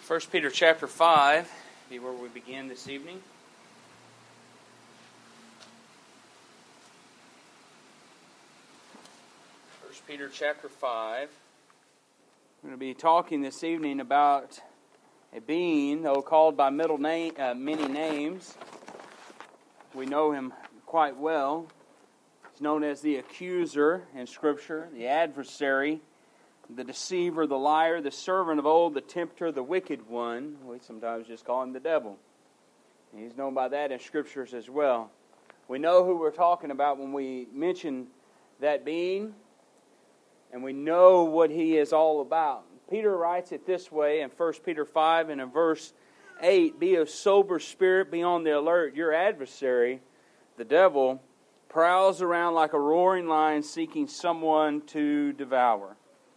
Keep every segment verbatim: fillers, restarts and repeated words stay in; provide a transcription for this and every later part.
First Peter chapter five be where we begin this evening. First Peter chapter five. We're going to be talking this evening about a being, though called by middle name, uh, many names. We know him quite well. He's known as the accuser in Scripture, the adversary, the deceiver, the liar, the servant of old, the tempter, the wicked one. We sometimes just call him the devil. And he's known by that in Scriptures as well. We know who we're talking about when we mention that being, and we know what he is all about. Peter writes it this way in First Peter five and in verse eight, "Be of sober spirit, be on the alert. Your adversary, the devil, prowls around like a roaring lion seeking someone to devour."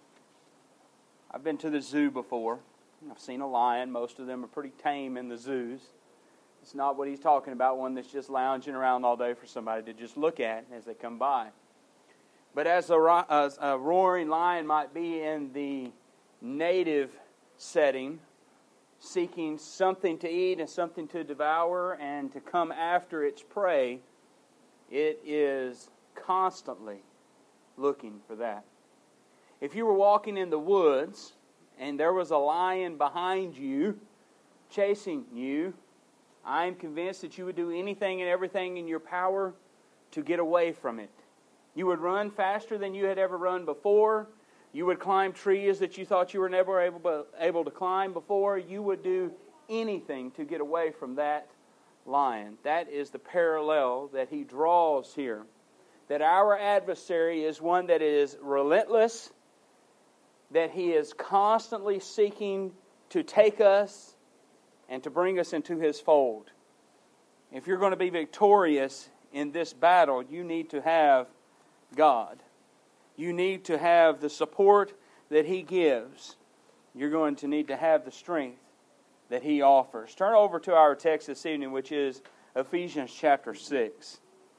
I've been to the zoo before. I've seen a lion. Most of them are pretty tame in the zoos. It's not what he's talking about, one that's just lounging around all day for somebody to just look at as they come by. But as a, as a roaring lion might be in the native setting, seeking something to eat and something to devour and to come after its prey, it is constantly looking for that. If you were walking in the woods and there was a lion behind you chasing you, I am convinced that you would do anything and everything in your power to get away from it. You would run faster than you had ever run before. You would climb trees that you thought you were never able, able to climb before. You would do anything to get away from that lion. That is the parallel that he draws here. That our adversary is one that is relentless, that he is constantly seeking to take us and to bring us into his fold. If you're going to be victorious in this battle, you need to have God. You need to have the support that he gives. You're going to need to have the strength that he offers. Turn over to our text this evening, which is Ephesians chapter six.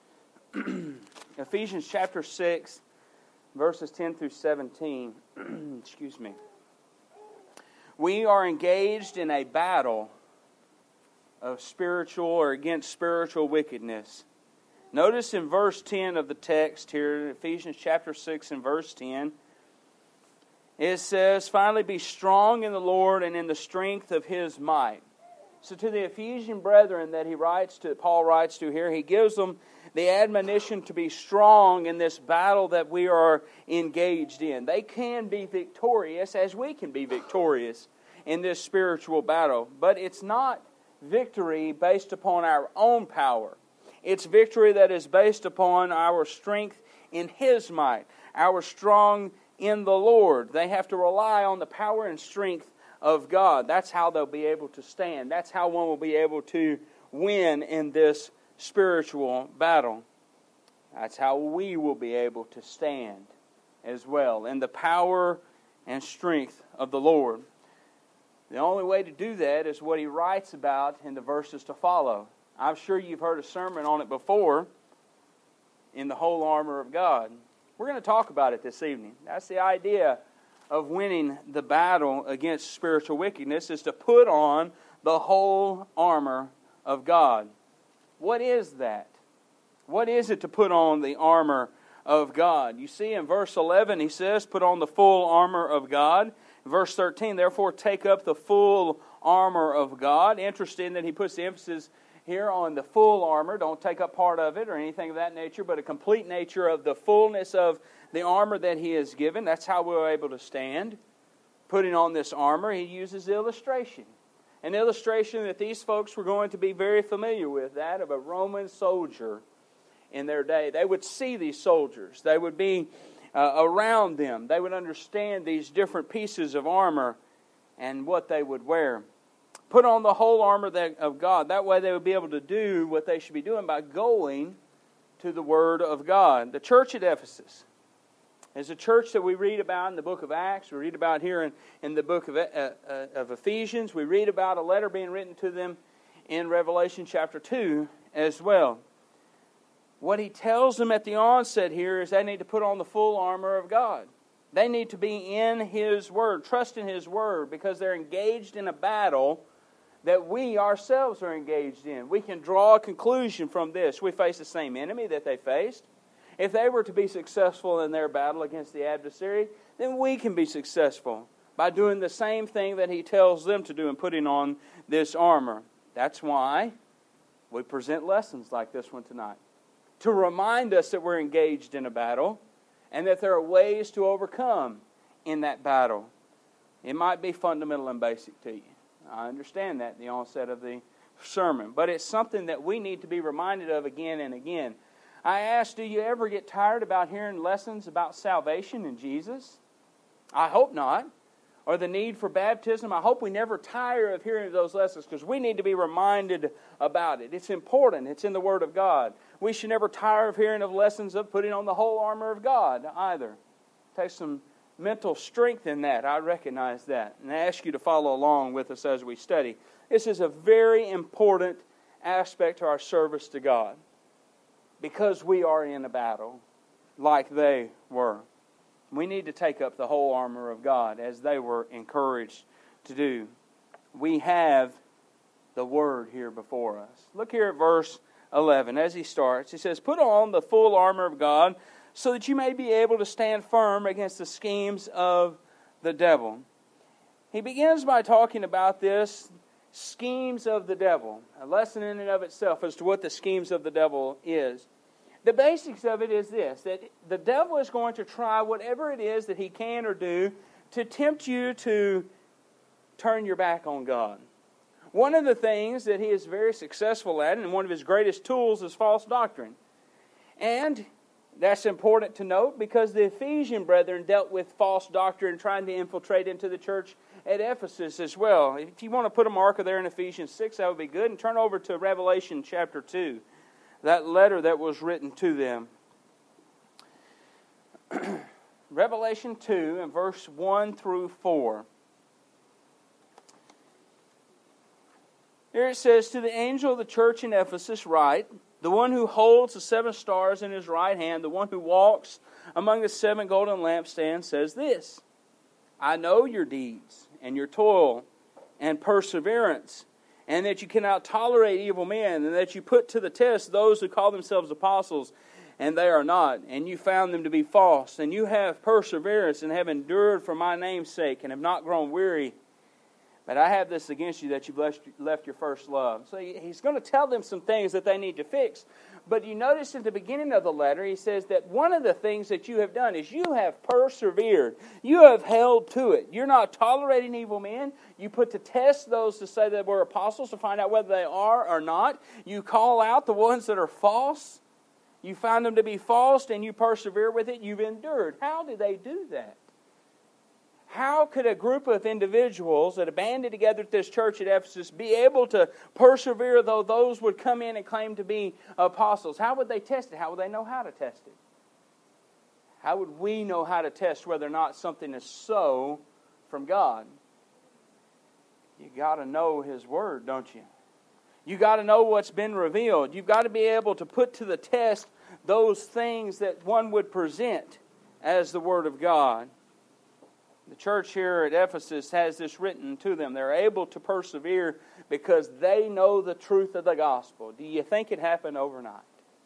Ephesians chapter six, verses ten through seventeen. Excuse me. We are engaged in a battle of spiritual or against spiritual wickedness. Notice in verse ten of the text here, Ephesians chapter six and verse ten, it says, "Finally be strong in the Lord and in the strength of his might." So to the Ephesian brethren that he writes to, Paul writes to here, he gives them the admonition to be strong in this battle that we are engaged in. They can be victorious as we can be victorious in this spiritual battle. But it's not victory based upon our own power. It's victory that is based upon our strength in his might, our strong in the Lord. They have to rely on the power and strength of God. That's how they'll be able to stand. That's how one will be able to win in this spiritual battle. That's how we will be able to stand as well, in the power and strength of the Lord. The only way to do that is what he writes about in the verses to follow. I'm sure you've heard a sermon on it before, in the whole armor of God. We're going to talk about it this evening. That's the idea of winning the battle against spiritual wickedness, is to put on the whole armor of God. What is that? What is it to put on the armor of God? You see in verse eleven he says, put on the full armor of God. Verse thirteen, therefore take up the full armor of God. Interesting that he puts the emphasis here on the full armor. Don't take up part of it or anything of that nature, but a complete nature of the fullness of the armor that he has given. That's how we're able to stand. Putting on this armor, he uses illustration. An illustration that these folks were going to be very familiar with, that of a Roman soldier in their day. They would see these soldiers. They would be uh, around them. They would understand these different pieces of armor and what they would wear. Put on the whole armor of God. That way they would be able to do what they should be doing by going to the Word of God. The church at Ephesus is a church that we read about in the book of Acts. We read about here in, in the book of, uh, uh, of Ephesians. We read about a letter being written to them in Revelation chapter two as well. What he tells them at the onset here is they need to put on the full armor of God. They need to be in His Word, trust in His Word, because they're engaged in a battle that we ourselves are engaged in. We can draw a conclusion from this. We face the same enemy that they faced. If they were to be successful in their battle against the adversary, then we can be successful by doing the same thing that He tells them to do and putting on this armor. That's why we present lessons like this one tonight, to remind us that we're engaged in a battle and that there are ways to overcome in that battle. It might be fundamental and basic to you. I understand that at the onset of the sermon. But it's something that we need to be reminded of again and again. I ask, do you ever get tired about hearing lessons about salvation in Jesus? I hope not. Or the need for baptism. I hope we never tire of hearing those lessons, because we need to be reminded about it. It's important. It's in the Word of God. We should never tire of hearing of lessons of putting on the whole armor of God either. It takes some mental strength in that. I recognize that. And I ask you to follow along with us as we study. This is a very important aspect to our service to God, because we are in a battle like they were. We need to take up the whole armor of God as they were encouraged to do. We have the Word here before us. Look here at verse eleven as he starts. He says, "Put on the full armor of God so that you may be able to stand firm against the schemes of the devil." He begins by talking about this, schemes of the devil, a lesson in and of itself as to what the schemes of the devil is. The basics of it is this, that the devil is going to try whatever it is that he can or do to tempt you to turn your back on God. One of the things that he is very successful at, and one of his greatest tools, is false doctrine. And that's important to note, because the Ephesian brethren dealt with false doctrine trying to infiltrate into the church at Ephesus as well. If you want to put a marker there in Ephesians six, that would be good. And turn over to Revelation chapter two. That letter that was written to them. Revelation two and verse one through four. Here it says, "To the angel of the church in Ephesus write, the one who holds the seven stars in his right hand, the one who walks among the seven golden lampstands, says this: I know your deeds and your toil and perseverance, and that you cannot tolerate evil men, and that you put to the test those who call themselves apostles, and they are not, and you found them to be false. And you have perseverance, and have endured for my name's sake, and have not grown weary. But I have this against you, that you've left your first love." So he's going to tell them some things that they need to fix. But you notice at the beginning of the letter, he says that one of the things that you have done is you have persevered. You have held to it. You're not tolerating evil men. You put to test those to say that we're apostles to find out whether they are or not. You call out the ones that are false. You find them to be false, and you persevere with it. You've endured. How do they do that? How could a group of individuals that have banded together at this church at Ephesus be able to persevere though those would come in and claim to be apostles? How would they test it? How would they know how to test it? How would we know how to test whether or not something is so from God? You got to know His Word, don't you? You got to know what's been revealed. You've got to be able to put to the test those things that one would present as the Word of God. The church here at Ephesus has this written to them. They're able to persevere because they know the truth of the gospel. Do you think it happened overnight?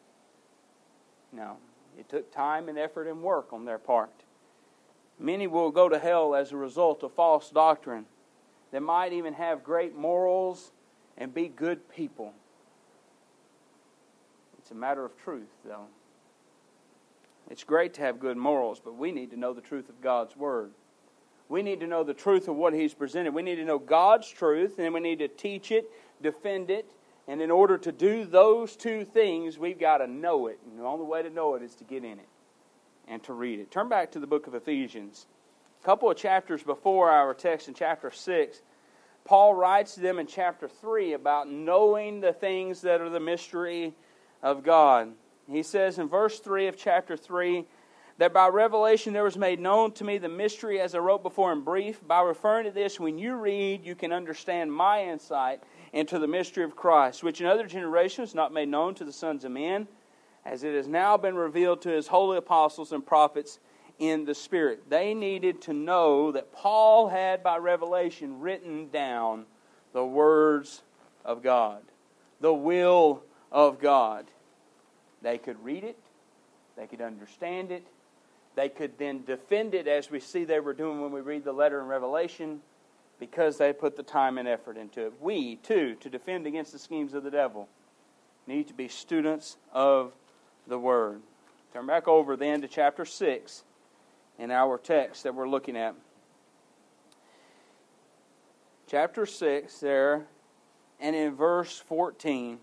No. It took time and effort and work on their part. Many will go to hell as a result of false doctrine. They might even have great morals and be good people. It's a matter of truth, though. It's great to have good morals, but we need to know the truth of God's Word. We need to know the truth of what He's presented. We need to know God's truth, and we need to teach it, defend it. And in order to do those two things, we've got to know it. And the only way to know it is to get in it and to read it. Turn back to the book of Ephesians. A couple of chapters before our text in chapter six, Paul writes to them in chapter three about knowing the things that are the mystery of God. He says in verse three of chapter three, that by revelation there was made known to me the mystery, as I wrote before in brief. By referring to this, when you read, you can understand my insight into the mystery of Christ, which in other generations was not made known to the sons of men, as it has now been revealed to His holy apostles and prophets in the Spirit. They needed to know that Paul had, by revelation, written down the words of God, the will of God. They could read it. They could understand it. They could then defend it, as we see they were doing when we read the letter in Revelation, because they put the time and effort into it. We, too, to defend against the schemes of the devil, need to be students of the Word. Turn back over then to chapter six in our text that we're looking at. Chapter six there, and in verse fourteen,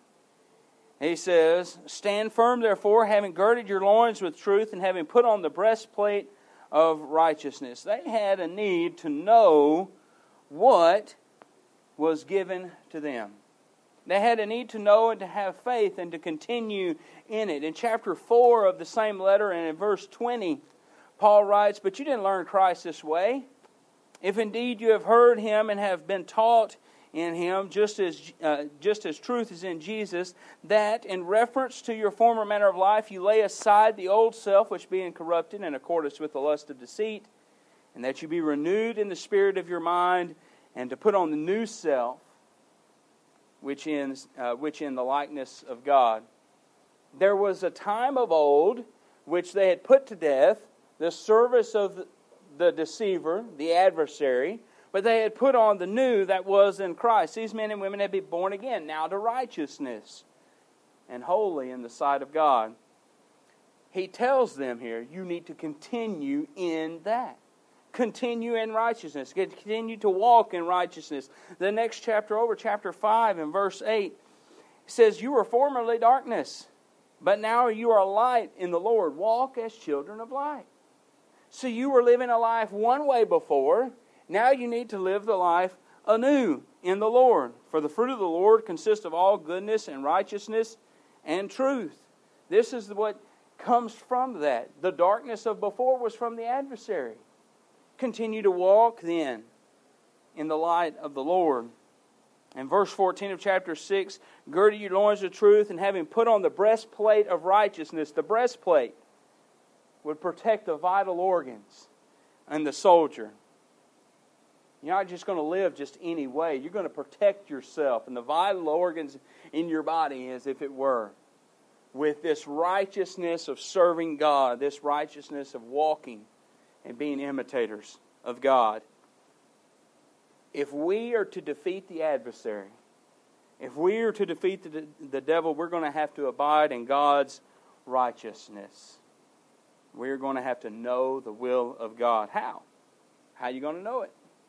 he says, "Stand firm, therefore, having girded your loins with truth, and having put on the breastplate of righteousness." They had a need to know what was given to them. They had a need to know and to have faith and to continue in it. In chapter four of the same letter and in verse twenty, Paul writes, "But you didn't learn Christ this way. If indeed you have heard Him and have been taught in Him, just as uh, just as truth is in Jesus, that in reference to your former manner of life you lay aside the old self, which being corrupted in accordance with the lust of deceit, and that you be renewed in the spirit of your mind, and to put on the new self, which in, uh, which in the likeness of God." There was a time of old which they had put to death, the service of the deceiver, the adversary, but they had put on the new that was in Christ. These men and women had been born again, now to righteousness and holy in the sight of God. He tells them here, you need to continue in that. Continue in righteousness. Continue to walk in righteousness. The next chapter over, chapter five and verse eight, says, "You were formerly darkness, but now you are light in the Lord. Walk as children of light." So you were living a life one way before. Now you need to live the life anew in the Lord. "For the fruit of the Lord consists of all goodness and righteousness and truth." This is what comes from that. The darkness of before was from the adversary. Continue to walk then in the light of the Lord. In verse fourteen of chapter six, "Gird your loins of truth, and having put on the breastplate of righteousness." The breastplate would protect the vital organs and the soldier. You're not just going to live just any way. You're going to protect yourself and the vital organs in your body, as if it were, with this righteousness of serving God, this righteousness of walking and being imitators of God. If we are to defeat the adversary, if we are to defeat the, the devil, we're going to have to abide in God's righteousness. We're going to have to know the will of God. How? How are you going to know it?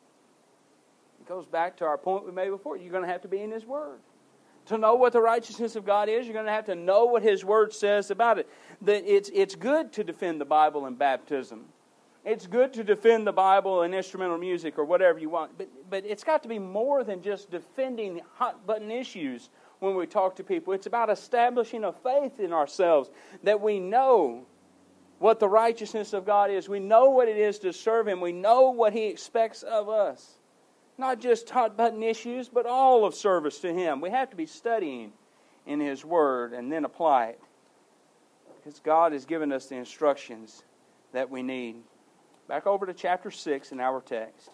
It goes back to our point we made before. You're going to have to be in His Word. To know what the righteousness of God is, you're going to have to know what His Word says about it. That it's, it's good to defend the Bible in baptism. It's good to defend the Bible in instrumental music or whatever you want. But, but it's got to be more than just defending hot-button issues when we talk to people. It's about establishing a faith in ourselves that we know what the righteousness of God is. We know what it is to serve Him. We know what He expects of us. Not just hot-button issues, but all of service to Him. We have to be studying in His Word and then apply it. Because God has given us the instructions that we need. Back over to chapter six in our text.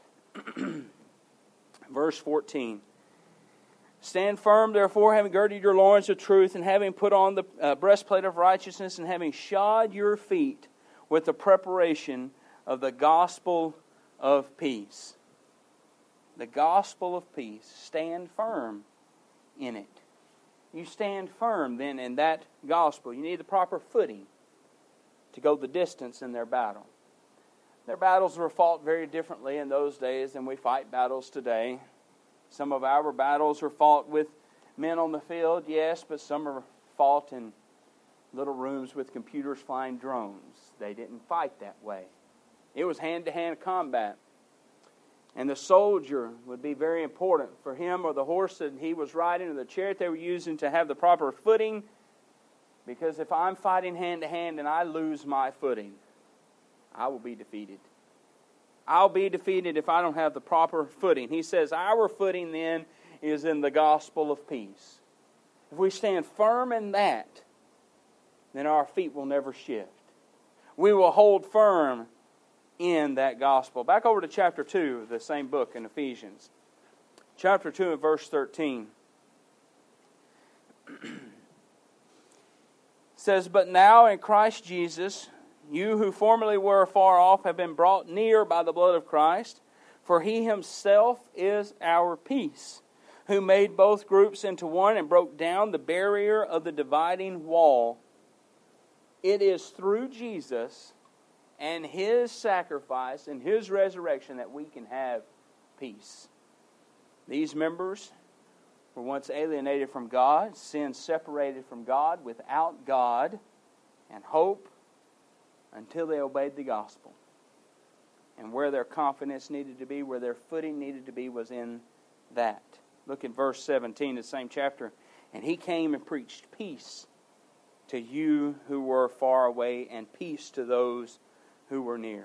Verse fourteen. "Stand firm, therefore, having girded your loins of truth, and having put on the uh, breastplate of righteousness, and having shod your feet with the preparation of the gospel of peace." The gospel of peace. Stand firm in it. You stand firm then in that gospel. You need the proper footing to go the distance in their battle. Their battles were fought very differently in those days than we fight battles today. Some of our battles are fought with men on the field, yes, but some are fought in little rooms with computers flying drones. They didn't fight that way. It was hand-to-hand combat. And the soldier would be very important for him, or the horse that he was riding, or the chariot they were using, to have the proper footing. Because if I'm fighting hand-to-hand and I lose my footing, I will be defeated. I'll be defeated if I don't have the proper footing. He says our footing then is in the gospel of peace. If we stand firm in that, then our feet will never shift. We will hold firm in that gospel. Back over to chapter two of the same book in Ephesians. Chapter two and verse thirteen. It says, "But now in Christ Jesus, you who formerly were far off have been brought near by the blood of Christ, for He Himself is our peace, who made both groups into one and broke down the barrier of the dividing wall." It is through Jesus and His sacrifice and His resurrection that we can have peace. These members were once alienated from God, sin separated from God, without God and hope, until they obeyed the gospel. And where their confidence needed to be, where their footing needed to be, was in that. Look at verse seventeen, the same chapter. "And He came and preached peace to you who were far away, and peace to those who were near."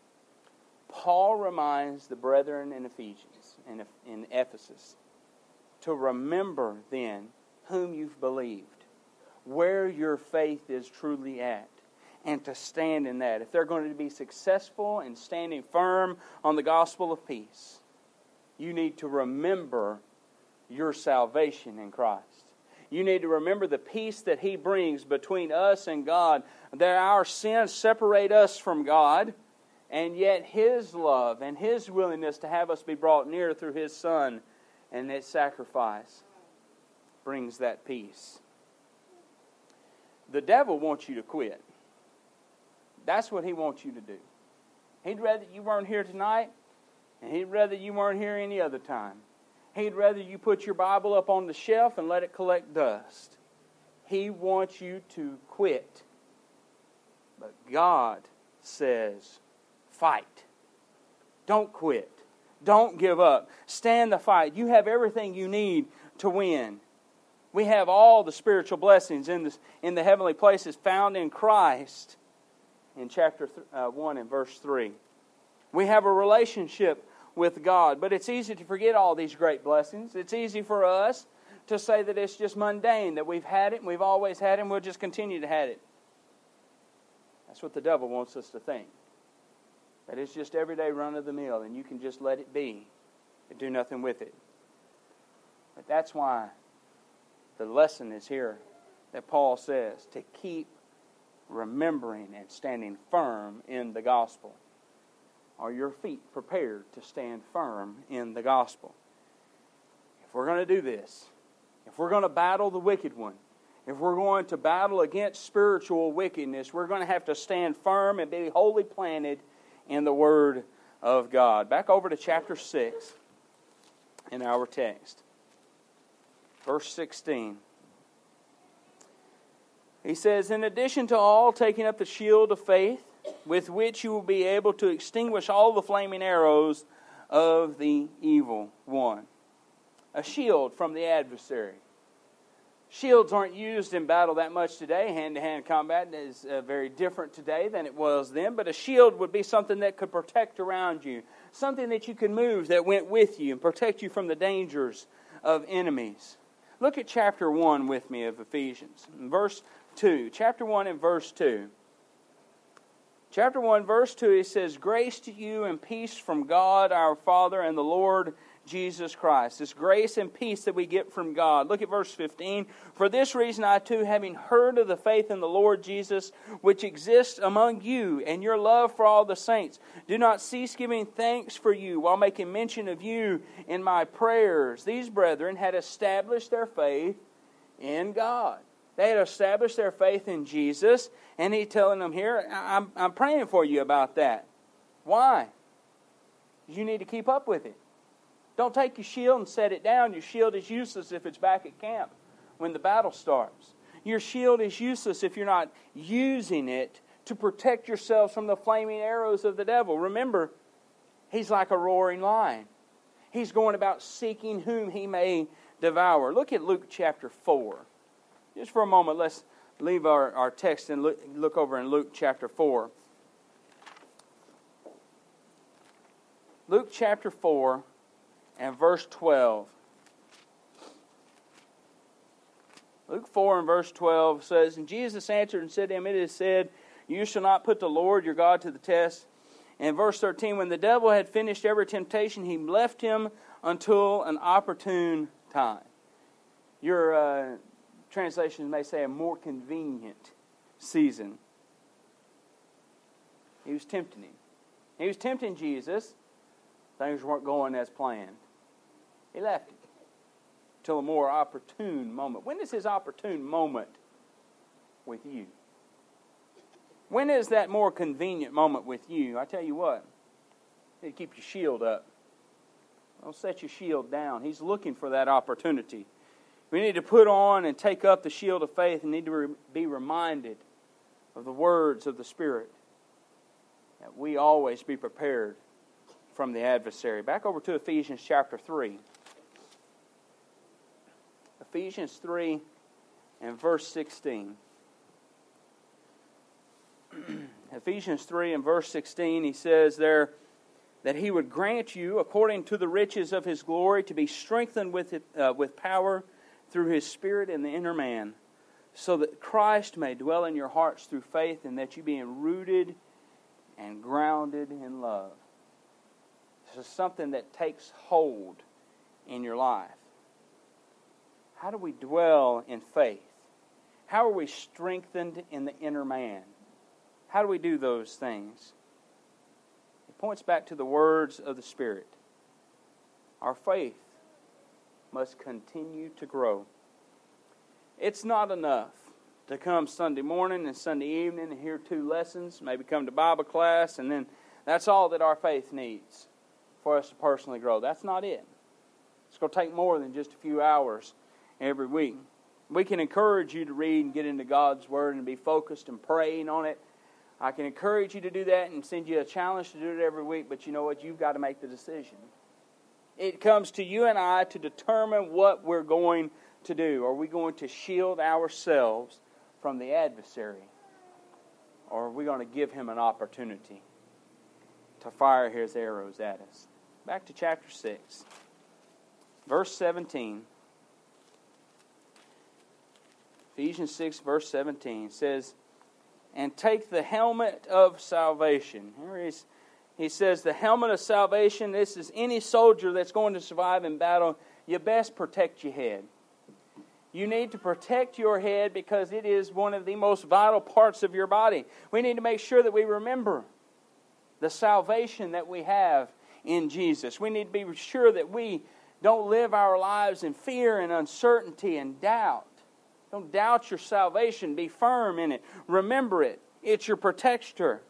Paul reminds the brethren in Ephesians, in, in Ephesus, to remember then whom you've believed, where your faith is truly at, and to stand in that. If they're going to be successful in standing firm on the gospel of peace, you need to remember your salvation in Christ. You need to remember the peace that He brings between us and God. That our sins separate us from God, and yet His love and His willingness to have us be brought near through His Son and His sacrifice brings that peace. The devil wants you to quit. That's what he wants you to do. He'd rather you weren't here tonight, and he'd rather you weren't here any other time. He'd rather you put your Bible up on the shelf and let it collect dust. He wants you to quit. But God says, fight. Don't quit. Don't give up. Stand the fight. You have everything you need to win. We have all the spiritual blessings in, this, in the heavenly places found in Christ in chapter th- uh, one and verse three. We have a relationship with God. But it's easy to forget all these great blessings. It's easy for us to say that it's just mundane, that we've had it and we've always had it and we'll just continue to have it. That's what the devil wants us to think. That it's just everyday run-of-the-mill and you can just let it be and do nothing with it. But that's why the lesson is here that Paul says, to keep remembering and standing firm in the gospel. Are your feet prepared to stand firm in the gospel? If we're going to do this, if we're going to battle the wicked one, if we're going to battle against spiritual wickedness, we're going to have to stand firm and be wholly planted in the Word of God. Back over to chapter six in our text. Verse sixteen. He says, "In addition to all, taking up the shield of faith, with which you will be able to extinguish all the flaming arrows of the evil one." A shield from the adversary. Shields aren't used in battle that much today. Hand-to-hand combat is uh, very different today than it was then. But a shield would be something that could protect around you. Something that you could move that went with you and protect you from the dangers of enemies. Look at chapter one with me of Ephesians. Verse two. Chapter one and verse two. Chapter one, verse two, it says, "Grace to you and peace from God our Father and the Lord Jesus Christ." This grace and peace that we get from God. Look at verse fifteen. "For this reason I too, having heard of the faith in the Lord Jesus, which exists among you, and your love for all the saints, do not cease giving thanks for you, while making mention of you in my prayers." These brethren had established their faith in God. They had established their faith in Jesus, and He's telling them here, I'm, I'm praying for you about that. Why? You need to keep up with it. Don't take your shield and set it down. Your shield is useless if it's back at camp when the battle starts. Your shield is useless if you're not using it to protect yourselves from the flaming arrows of the devil. Remember, he's like a roaring lion. He's going about seeking whom he may devour. Look at Luke chapter four. Just for a moment, let's leave our, our text and look, look over in Luke chapter four. Luke chapter four and verse twelve. Luke four and verse twelve says, "And Jesus answered and said to him, It is said, You shall not put the Lord your God to the test. And verse thirteen, when the devil had finished every temptation, he left him until an opportune time. Your uh, translations may say a more convenient season. He was tempting him. He was tempting Jesus. Things weren't going as planned. He left it till a more opportune moment. When is his opportune moment with you? When is that more convenient moment with you? I tell you what, you need to keep your shield up. Don't set your shield down. He's looking for that opportunity. We need to put on and take up the shield of faith and need to re- be reminded of the words of the Spirit. That we always be prepared from the adversary. Back over to Ephesians chapter three. Ephesians three and verse sixteen. Ephesians three and verse sixteen, he says there that he would grant you, according to the riches of his glory, to be strengthened with it, uh, with power through his Spirit in the inner man, so that Christ may dwell in your hearts through faith, and that you being rooted and grounded in love. This is something that takes hold in your life. How do we dwell in faith? How are we strengthened in the inner man? How do we do those things? It points back to the words of the Spirit. Our faith must continue to grow. It's not enough to come Sunday morning and Sunday evening and hear two lessons, maybe come to Bible class, and then that's all that our faith needs for us to personally grow. That's not it. It's going to take more than just a few hours every week. We can encourage you to read and get into God's Word and be focused and praying on it. I can encourage you to do that and send you a challenge to do it every week, but you know what? You've got to make the decision. It comes to you and I to determine what we're going to do. Are we going to shield ourselves from the adversary? Or are we going to give him an opportunity to fire his arrows at us? Back to chapter six. Verse seventeen. Ephesians six, verse seventeen says, and take the helmet of salvation. Here he's, he says the helmet of salvation, this is any soldier that's going to survive in battle, you best protect your head. You need to protect your head because it is one of the most vital parts of your body. We need to make sure that we remember the salvation that we have in Jesus. We need to be sure that we don't live our lives in fear and uncertainty and doubt. Don't doubt your salvation. Be firm in it. Remember it. It's your protector.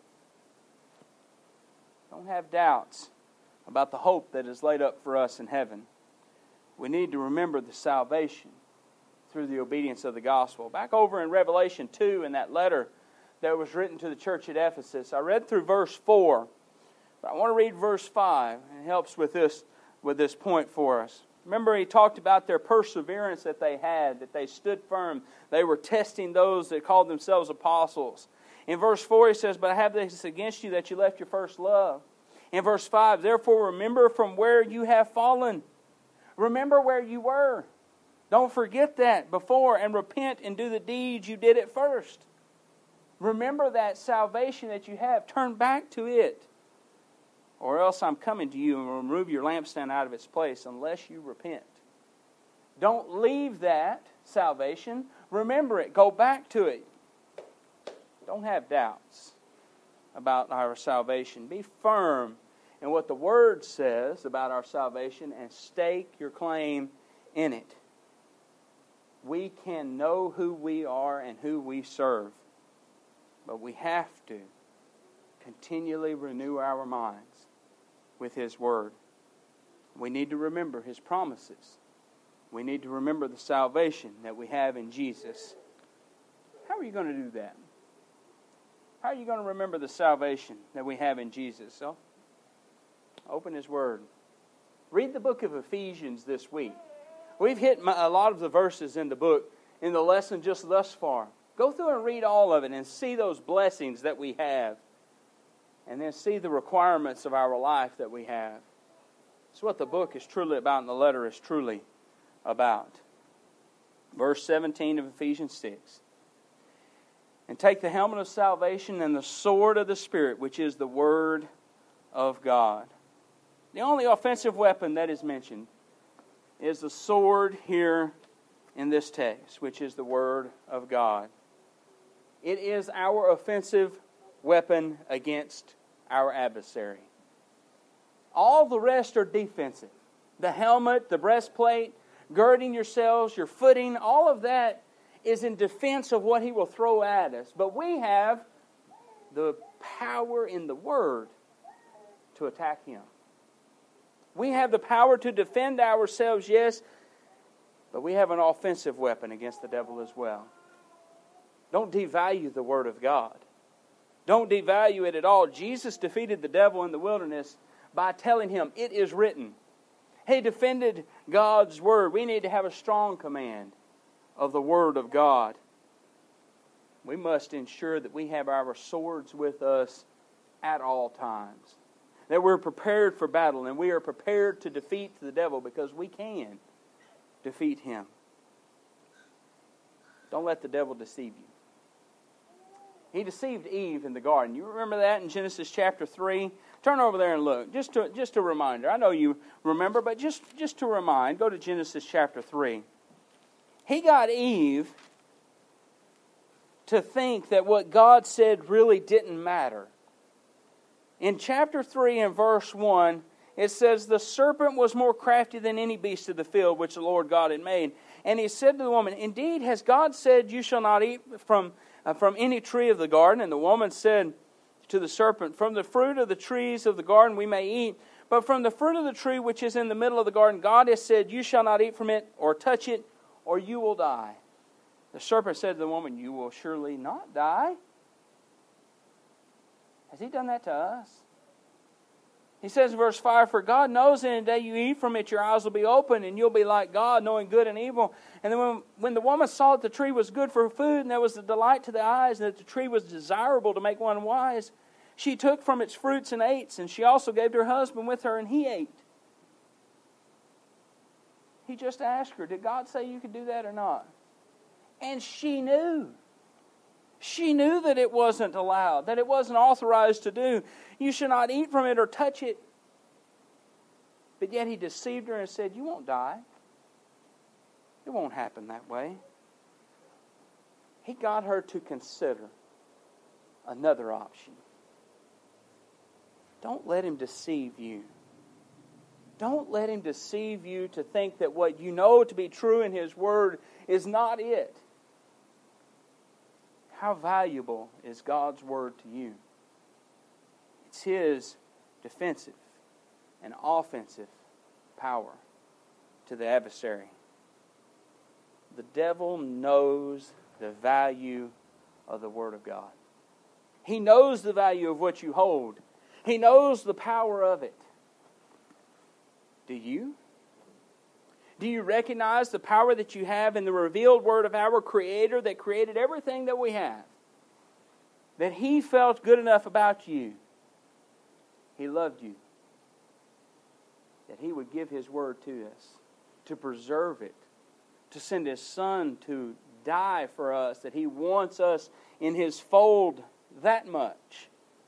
Don't have doubts about the hope that is laid up for us in heaven. We need to remember the salvation through the obedience of the gospel. Back over in Revelation two, in that letter that was written to the church at Ephesus, I read through verse four, but I want to read verse five. It helps with this, with this point for us. Remember, he talked about their perseverance that they had, that they stood firm. They were testing those that called themselves apostles. In verse four, he says, but I have this against you that you left your first love. In verse five, therefore remember from where you have fallen. Remember where you were. Don't forget that before and repent and do the deeds you did at first. Remember that salvation that you have. Turn back to it. Or else I'm coming to you and will remove your lampstand out of its place unless you repent. Don't leave that salvation. Remember it. Go back to it. Don't have doubts about our salvation. Be firm in what the Word says about our salvation and stake your claim in it. We can know who we are and who we serve, but we have to continually renew our minds with His Word. We need to remember His promises. We need to remember the salvation that we have in Jesus. How are you going to do that? How are you going to remember the salvation that we have in Jesus? So, open His Word. Read the book of Ephesians this week. We've hit a lot of the verses in the book, in the lesson just thus far. Go through and read all of it and see those blessings that we have. And then see the requirements of our life that we have. It's what the book is truly about and the letter is truly about. Verse seventeen of Ephesians six. And take the helmet of salvation and the sword of the Spirit, which is the Word of God. The only offensive weapon that is mentioned is the sword here in this text, which is the Word of God. It is our offensive weapon against our adversary. All the rest are defensive. The helmet, the breastplate, girding yourselves, your footing, all of that is in defense of what he will throw at us. But we have the power in the Word to attack him. We have the power to defend ourselves, yes, but we have an offensive weapon against the devil as well. Don't devalue the Word of God. Don't devalue it at all. Jesus defeated the devil in the wilderness by telling him, "It is written." He defended God's Word. We need to have a strong command of the Word of God. We must ensure that we have our swords with us at all times. That we're prepared for battle and we are prepared to defeat the devil because we can defeat him. Don't let the devil deceive you. He deceived Eve in the garden. You remember that in Genesis chapter three? Turn over there and look. Just to, just a reminder. I know you remember, but just, just to remind, go to Genesis chapter three. He got Eve to think that what God said really didn't matter. In chapter three and verse one, it says, "The serpent was more crafty than any beast of the field which the Lord God had made. And he said to the woman, 'Indeed, has God said, you shall not eat from, uh, from any tree of the garden?' And the woman said to the serpent, 'From the fruit of the trees of the garden we may eat. But from the fruit of the tree which is in the middle of the garden, God has said, you shall not eat from it or touch it, or you will die.' The serpent said to the woman, 'You will surely not die.'" Has he done that to us? He says in verse five, "For God knows that in the day you eat from it, your eyes will be open, and you'll be like God, knowing good and evil." And then when, when the woman saw that the tree was good for food, and there was a delight to the eyes, and that the tree was desirable to make one wise, she took from its fruits and ate, and she also gave to her husband with her, and he ate. He just asked her, "Did God say you could do that or not?" And she knew. She knew that it wasn't allowed, that it wasn't authorized to do. You should not eat from it or touch it. But yet he deceived her and said, "You won't die. It won't happen that way." He got her to consider another option. Don't let him deceive you. Don't let him deceive you to think that what you know to be true in his Word is not it. How valuable is God's Word to you? It's His defensive and offensive power to the adversary. The devil knows the value of the Word of God. He knows the value of what you hold. He knows the power of it. Do you? Do you recognize the power that you have in the revealed Word of our Creator that created everything that we have? That He felt good enough about you. He loved you. That He would give His Word to us, to preserve it, to send His Son to die for us, that He wants us in His fold that much.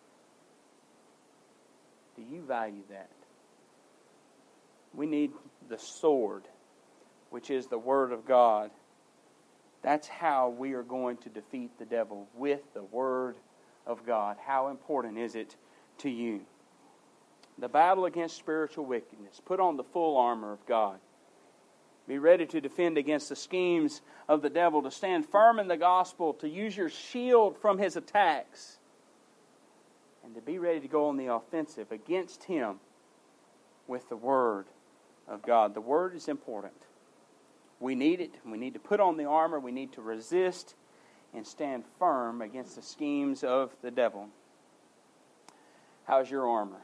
Do you value that? We need the sword, which is the Word of God. That's how we are going to defeat the devil, with the Word of God. How important is it to you? The battle against spiritual wickedness. Put on the full armor of God. Be ready to defend against the schemes of the devil, to stand firm in the gospel, to use your shield from his attacks, and to be ready to go on the offensive against him with the Word of God. The Word is important. We need it. We need to put on the armor. We need to resist and stand firm against the schemes of the devil. How's your armor?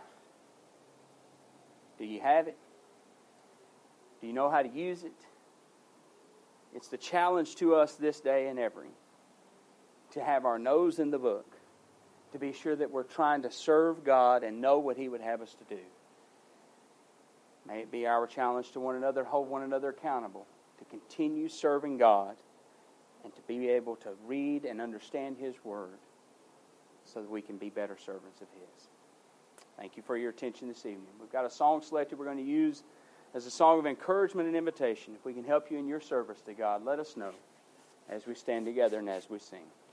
Do you have it? Do you know how to use it? It's the challenge to us this day and every to have our nose in the book, to be sure that we're trying to serve God and know what He would have us to do. May it be our challenge to one another, hold one another accountable, to continue serving God and to be able to read and understand His Word so that we can be better servants of His. Thank you for your attention this evening. We've got a song selected we're going to use as a song of encouragement and invitation. If we can help you in your service to God, let us know as we stand together and as we sing.